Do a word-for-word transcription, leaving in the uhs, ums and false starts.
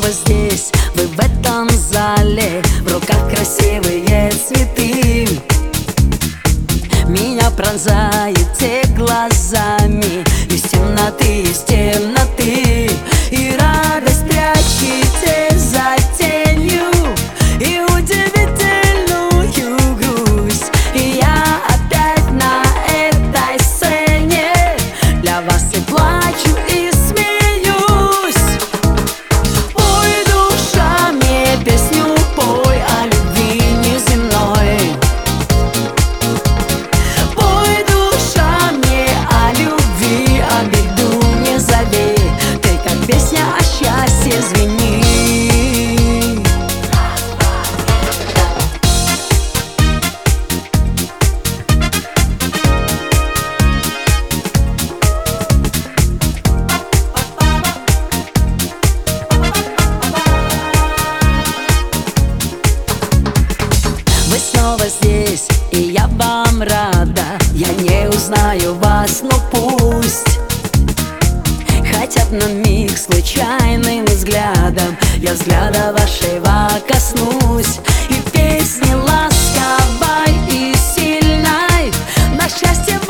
снова здесь, вы в этом зале, в руках красивые цветы. Меня пронзаете глазами из темноты, из темноты, и радость прячете за тенью, и удивительную грусть. И я опять на этой сцене, для вас и плачу, и смеюсь. Пой, душа, мне песню пой о любви неземной. Пой, душа, мне о любви, о беду не зови. Ты как песня о счастье звени. Вы снова здесь, и я вам рада. Я не узнаю вас, но пусть хотят на миг случайным взглядом, я взгляда вашего коснусь. И песни ласковой и сильной на счастье